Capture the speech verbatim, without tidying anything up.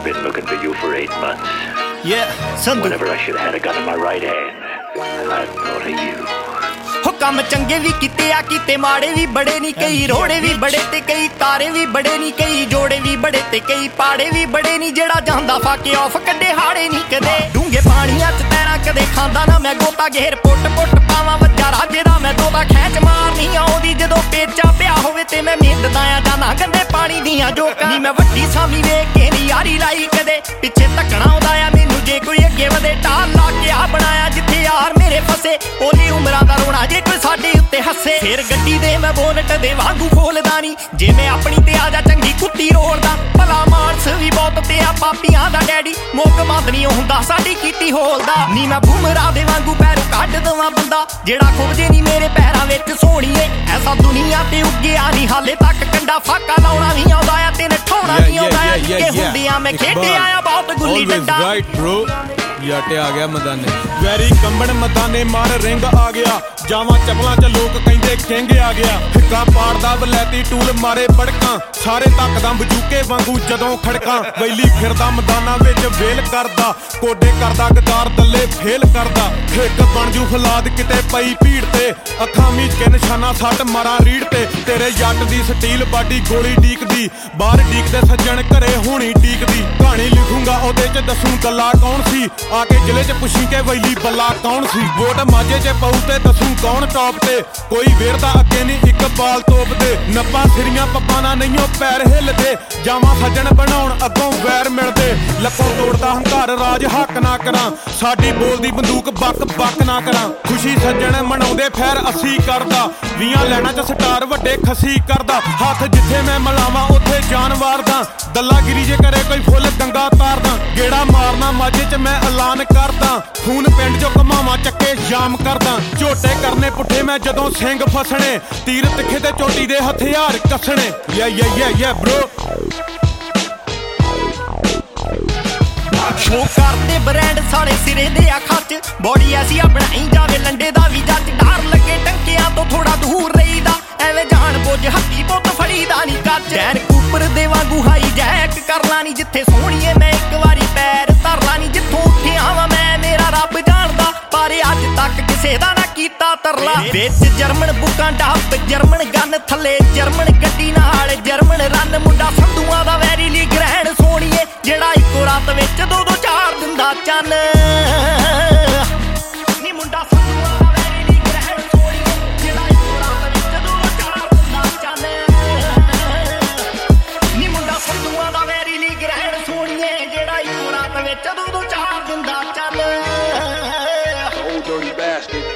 I've been looking for you for eight months. Yeah, Sandhu. Whenever I should have had a gun in my right hand, I thought of you. ਹੋ ਕੰਮ ਚੰਗੇ ਵੀ ਕੀਤੇ ਆ ਕੀਤੇ ਮਾੜੇ ਵੀ ਬੜੇ ਨਹੀਂ ਕਈ ਰੋੜੇ ਵੀ ਬੜੇ ਤੇ ਕਈ ਤਾਰੇ ਵੀ ਬੜੇ ਨਹੀਂ ਕਈ ਜੋੜੇ ਵੀ ਬੜੇ ਤੇ ਕਈ ਪਾੜੇ ਵੀ ਬੜੇ ਨਹੀਂ ਜਿਹੜਾ ਜਾਂਦਾ ਫਾਕੇ ਆਫ ਕੱਢੇ ਹਾੜੇ ਨਹੀਂ ਕਦੇ ਡੂੰਗੇ ਪਾਣੀਆਂ ਚ ਤੈਰਾਂ ਕਦੇ ਖਾਂਦਾ ਨਾ ਮੈਂ ਗੋਤਾ ਘੇਰ ਪੁੱਟ ਪੁੱਟ ਪਾਵਾਂ ਵੱਜਾ ਰਾਜੇ ਦਾ ਮੈਂ ਦੋਦਾ ਖੈਚ ਮਾਰਨੀ ਆਉਂਦੀ ਜਦੋਂ ਪੇਚਾ ਪਿਆ ਹੋਵੇ ਤੇ ਮੈਂ ਮਿੰਦਦਾ ਆ ਜਾਣਾ ਗੰਦੇ ਪਾਣੀ ਦੀਆਂ ਜੋਕਾਂ ਨੀ ਮੈਂ ਵੱਡੀ ਸਾਮੀ ਵੇਖ ਕੇ ਨੀ ਯਾਰੀ ਲਾਈ ਕਦੇ ਪਿੱਛੇ ਧੱਕਣਾ ਆਉਂਦਾ ਆ ਮੈਨੂੰ ਜੇ ਕੋਈ ਅੱਗੇ ਵਧੇ ਟਾਲ ਲਾ ਕੇ ਆ ਬਣਾਇਆ ਜਿੱਥੇ ਯਾਰ ਮੇਰੇ ਫਸੇ ਉਹਦੀ ਉਮਰਾਂ ਦਾ ਰੋਣਾ ਜੇ ਕੋਈ ਸਾਡੇ ਉੱਤੇ ਹੱਸੇ ਫੇਰ ਗੱਡੀ ਦੇ ਮੈਂ ਬੋਨਟ ਦੇ ਵਾਂਗੂ ਖੋਲਦਾ ਨੀ ਜੇ ਮੈਂ ਆਪਣੀ ਤੇ ਆ ਜਾ ਚੰਗੀ ਕੁੱਤੀ ਰੋੜਦਾ ਭਲਾ ਮਾਨਸ ਵੀ ਬਹੁਤ ਤੇ ਆ ਪਾਪੀਆਂ ਦਾ ਡੈਡੀ ਮੁੱਕ ਬੰਦ ਨਹੀਂ ਹੁੰਦਾ ਸਾਡੀ ਕੀਤੀ ਹੋਲਦਾ ਨੀ ਮੈਂ ਬੁਮਰਾ ਦੇ ਵਾਂਗੂ ਪੈਰ ਕੱਢ ਦਵਾਂ ਬੰਦਾ ਜਿਹੜਾ ਖੁੱਬਦੇ ਨਹੀਂ ਮੇਰੇ ਪੈਰਾਂ ਵਿੱਚ ਸੋਹਣੀਏ ਐਸਾ ਦੁਨੀਆ ਤੇ ਉੱਗਿਆ ਨਹੀਂ ਹਾਲੇ ਤੱਕ ਕੰਡਾ ਫਾਕਾ ਲਾਉਣਾ ਵੀ ਆਉਂਦਾ ਆ ਤੇ ਨਠਾਉਣਾ ਵੀ ਆਉਂਦਾ ਆ ਕਿ ਹੁੰਦੀਆਂ ਮੈਂ ਖੇਡਿਆ ਆ ਬਹੁਤ ਗੁੱਲੀ ਡੰਡਾ ਰਾਈਟ ਬ੍ਰੋ ਯਾਟੇ ਆ ਗਿਆ ਮਦਾਨੇ ਵੈਰੀ ਕੰਬਣ ਮਦਾਨੇ ਮਾਰ ਰਿੰਗ ਆ ਗਿਆ ਜਾਵਾਂ ਚਪਲਾਂ ਚ ਲੋਕ ਕਹਿੰਦੇ ਕਿੰਗ ਆ ਗਿਆ ਹਿੱਕਾ ਪਾੜਦਾ ਬਲੈਤੀ ਟੂਲ ਮਾਰੇ ਬੜਕਾਂ ਸਾਰੇ ਤੱਕਦਾ ਬਜੂਕੇ ਵਾਂਗੂ ਜਦੋਂ ਖੜਕਾਂ ਵੈਲੀ ਫਿਰਦਾ ਮਦਾਨਾ ਵਿੱਚ ਵੇਲ ਕਰਦਾ ਕੋਡੇ ਕਰਦਾ ਗਦਾਰ ਦੱਲੇ ਫੇਲ ਕਰਦਾ ਹਿੱਕ ਬਣ ਜੂ ਫਲਾਦ ਕਿਤੇ ਪਈ ਭੀੜ ਤੇ ਅੱਖਾਂ ਮੀਚ ਕੇ ਨਿਸ਼ਾਨਾ ਸੱਟ ਮਾਰਾਂ ਰੀੜ ਤੇ ਤੇਰੇ ਜੱਟ ਦੀ ਸਟੀਲ ਬਾਡੀ ਗੋਲੀ ਡੀਕਦੀ ਬਾਹਰ ਡੀਕਦੇ ਸੱਜਣ ਘਰੇ ਹੋਣੀ ਡੀਕਦੀ ਕਹਾਣੀ ਲਿਖੂੰਗਾ ਉਹਦੇ ਚ ਦੱਸੂ ਗੱਲਾਂ ਕੌਣ ਸੀ ਆ ਕੇ ਜ਼ਿਲ੍ਹੇ ਚ ਪੁੱਛੀ ਕੇ ਵੈਲੀ ਬੱਲਾ ਕੌਣ ਸੀ ਵੋਟ ਮਾਝੇ ਚ ਪਊ ਤੇ ਦੱਸੂ ਕੌਣ ਟੌਪ ਤੇ ਕੋਈ ਵੇਰਦਾ ਅੱਗੇ ਨਹੀਂ ਇੱਕ ਬਾਲ ਤੋਪ ਦੇ ਨੱਪਾਂ ਸਿਰੀਆਂ ਪੱਪਾਂ ਨਾਲ ਨਹੀਂਓ ਪੈਰ ਹਿੱਲਦੇ ਜਾਵਾਂ ਸੱਜਣ ਬਣਾਉਣ ਅੱਗੋਂ ਵੈਰ ਮਿਲਦੇ ਲੱਖੋਂ ਤੋੜਦਾ ਹੰਕਾਰ ਰਾਜ ਹੱਕ ਨਾ ਕਰਾਂ ਸਾਡੀ ਬੋਲਦੀ ਬੰਦੂਕ ਬੱਕ ਬੱਕ ਨਾ ਕਰਾਂ ਖੁਸ਼ੀ ਸੱਜਣ ਮਨਾਉਂਦੇ ਫੈਰ ਅਸੀਂ ਕਰਦਾ ਵੀਆਂ ਲੈਣਾ ਚ ਸਟਾਰ ਵੱਡੇ ਖਸੀ ਕਰਦਾ ਹੱਥ ਜਿੱਥੇ ਮੈਂ ਮਲਾਵਾਂ ਉੱਥੇ ਜਾਨਵਾਰ ਦਾ ਦੱਲਾਗਿਰੀ ਜੇ ਕਰੇ ਕੋਈ ਫੁੱਲ ਗੰਗਾ ਤਾਰਦਾ ਗੇੜਾ ਮਾਰਨਾ ਮਾਝੇ ਚ ਮੈਂ ਐਲਾਨ ਕਰਦਾ ਖੂਨ ਪਿੰਡ ਚੋਂ ਕਮਾਵਾਂ ਚੱਕੇ ਜਾਮ ਕਰਦਾ ਝੋਟੇ ਕਰਨੇ ਪੁੱਠੇ ਮੈਂ ਜਦੋਂ ਸਿੰਘ ਫਸਣੇ ਤੀਰ ਤਿੱਖੇ ਤੇ ਚੋਟੀ ਦੇ ਹਥਿਆਰ ਕੱਸਣੇ ਯਾ ਯਾ ਯਾ ਯਾ ਬ੍ਰੋ ਸ਼ੋ ਕਰਦੇ ਬ੍ਰਾਂਡ ਸਾਲੇ ਸਿਰੇ ਦੇ ਅੱਖਾਂ ਚ ਬੋਡੀ ਐਸੀ ਆ ਬਣਾਈ ਜਾਵੇ ਲੰਡੇ ਦਾ ਵੀ ਜੱਜ ਡਰ ਲੱਗੇ ਟੰਕਿਆਂ ਤੋਂ ਥੋੜਾ ਦੂਰ ਰਹੀਦਾ ਐਵੇਂ ਜਾਣ ਬੁੱਝ ਹੱਥੀ ਪੁੱਤ ਫੜੀਦਾ ਨਹੀਂ ਕੱਜ ਡੈਨ ਕੂਪਰ ਦੇ ਵਾਂਗੂ ਹਾਈ ਜੈਕ ਕਰ ਲਾ ਨੀ ਜਿੱਥੇ ਸੋਹਣੀਏ ਮੈਂ ਇੱਕ ਵਾਰੀ ਪੈਰ ਧਰ ਲਾ ਨੀ ਜਿੱਥੋਂ ਉੱਠਿਆ ਵਾਂ ਮੈਂ ਮੇਰਾ ਰੱਬ ਜਾਣਦਾ ਪਰ ਅੱਜ ਤੱਕ ਕਿਸੇ ਦਾ ਨਾ ਕੀਤਾ ਤਰਲਾ ਵਿੱਚ ਜਰਮਨ ਬੁੱਕਾਂ ਡੱਬ ਜਰਮਨ ਗਨ ਥੱਲੇ ਜਰਮਨ ਗੱਡੀ ਨਾਲ ਜਰਮਨ ਰਨ ਮੁੰਡਾ ਸੰਧੂਆਂ ਦਾ ਵੈਰੀ ਲੀ ਗ੍ਰਹਿਣ ਸੋਹਣੀਏ ਜਿਹੜਾ ਇੱਕੋ ਰਾਤ ਵਿੱਚ ਦੋ ਦੋ ਚਾਰ ਦਿੰਦਾ ਚੰਨ ਨੀ ਮੁੰਡਾ ਸੰਧੂਆਂ ਦਾ ਵੈਰੀ ਲੀ ਗ੍ਰਹਿਣ ਸੋਹਣੀਏ ਜਿਹੜਾ ਇੱਕੋ ਰਾਤ ਵਿੱਚ ਦੋ ਦੋ ਚਾਰ ਦਿੰਦਾ ਚੰਨ ਨੀ ਮੁੰਡਾ ਸੰਧੂਆਂ ਦਾ ਵੈਰੀ ਲੀ ਗ੍ਰਹਿਣ ਸੋਹਣੀਏ ਜਿਹੜਾ ਇੱਕੋ ਰਾਤ ਵਿੱਚ ਦੋ ਦੋ ਚਾਰ ਦਿੰਦਾ ਚੰਨ Old dirty bastard.